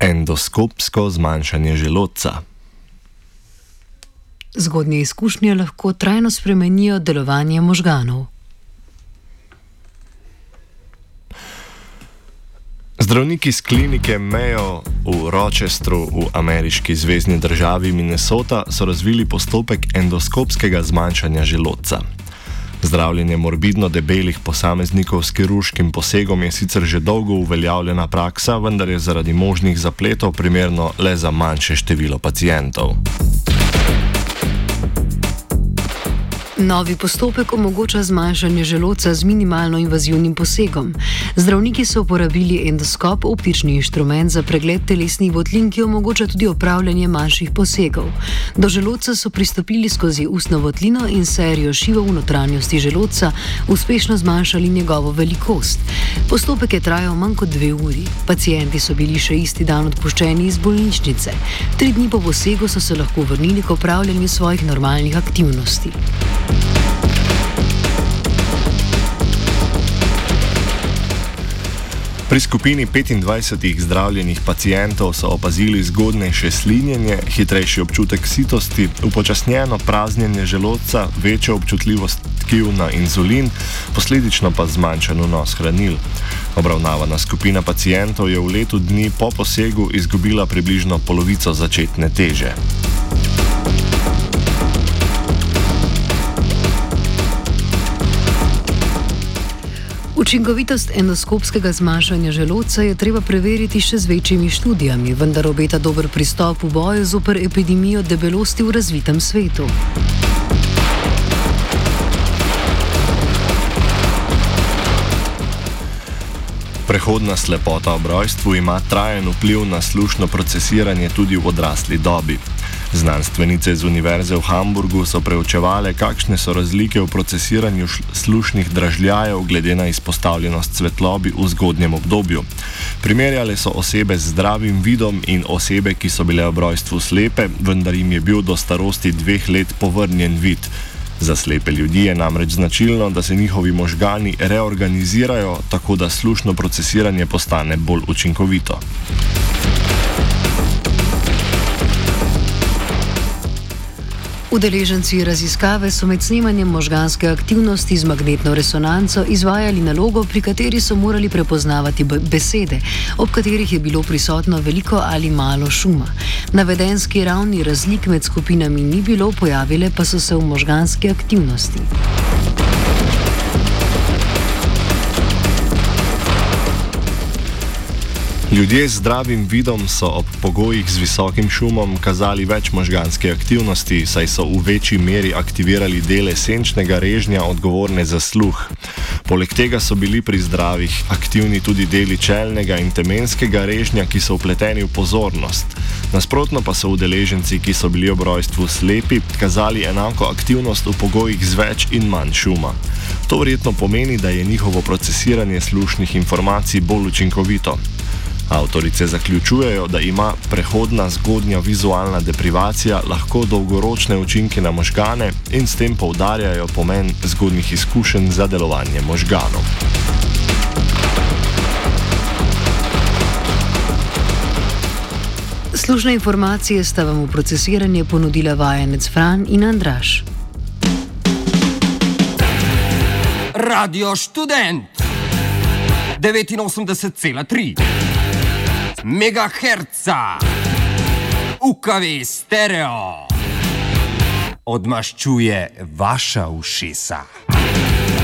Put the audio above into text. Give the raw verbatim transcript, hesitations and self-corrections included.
Endoskopsko zmanjšanje želodca. Zgodnje izkušnje lahko trajno spremenijo delovanje možganov. Zdravniki z klinike Mayo v Rochesteru v ameriški zvezni državi Minnesota so razvili postopek endoskopskega zmanjšanja želodca. Zdravljenje morbidno debelih posameznikov s kirurškim posegom je sicer že dolgo uveljavljena praksa, vendar je zaradi možnih zapletov primerno le za manjše število pacientov. Novi postopek omogoča zmanjšanje želodca z minimalno invazivnim posegom. Zdravniki so uporabili endoskop, optični inštrument za pregled telesnih votlin, ki omogoča tudi opravljanje manjših posegov. Do želodca so pristopili skozi ustno votlino in serijo šivov v notranjosti želodca uspešno zmanjšali njegovo velikost. Postopek je trajal manj kot dve uri. Pacienti so bili še isti dan odpuščeni iz bolnišnice. Tri dni po posegu so se lahko vrnili k opravljanju svojih normalnih aktivnosti. Pri skupini petindvajsetih zdravljenih pacientov so opazili zgodnejše slinjenje, hitrejši občutek sitosti, upočasnjeno praznjenje želodca, večjo občutljivost tkiv na inzulin, posledično pa zmanjšan vnos hranil. Obravnavana skupina pacientov je v letu dni po posegu izgubila približno polovico začetne teže. Učinkovitost endoskopskega zmanjšanja želodca je treba preveriti še z večjimi študijami, vendar obeta dober pristop v boju zoper epidemijo debelosti v razvitem svetu. Prehodna slepota ob rojstvu ima trajen vpliv na slušno procesiranje tudi v odrasli dobi. Znanstvenice z Univerze v Hamburgu so preučevale, kakšne so razlike v procesiranju slušnih dražljajev glede na izpostavljenost svetlobi v zgodnjem obdobju. Primerjale so osebe z zdravim vidom in osebe, ki so bile ob rojstvu slepe, vendar jim je bil do starosti dveh let povrnjen vid. Za slepe ljudi je namreč značilno, da se njihovi možgani reorganizirajo, tako da slušno procesiranje postane bolj učinkovito. Udeleženci raziskave so med snemanjem možganske aktivnosti z magnetno resonanco izvajali nalogo, pri kateri so morali prepoznavati besede, ob katerih je bilo prisotno veliko ali malo šuma. Na vedenski ravni razlik med skupinami ni bilo, pojavile pa so se v možganski aktivnosti. Ljudje z zdravim vidom so ob pogojih z visokim šumom kazali več možganske aktivnosti, saj so v večji meri aktivirali dele senčnega režnja odgovorne za sluh. Poleg tega so bili pri zdravih aktivni tudi deli čelnega in temenskega režnja, ki so vpleteni v pozornost. Nasprotno pa so udeleženci, ki so bili ob rojstvu slepi, kazali enako aktivnost v pogojih z več in manj šuma. To verjetno pomeni, da je njihovo procesiranje slušnih informacij bolj učinkovito. Avtorice zaključujejo, da ima prehodna zgodnja vizualna deprivacija lahko dolgoročne učinke na možgane in s tem poudarjajo pomen zgodnjih izkušenj za delovanje možganov. Slušne informacije sta vam v procesiranje ponudila vajenec Fran in Andraž. Radio Študent devetinosemdeset cela tri megaherca U K V stereo odmaščuje vaša ušesa.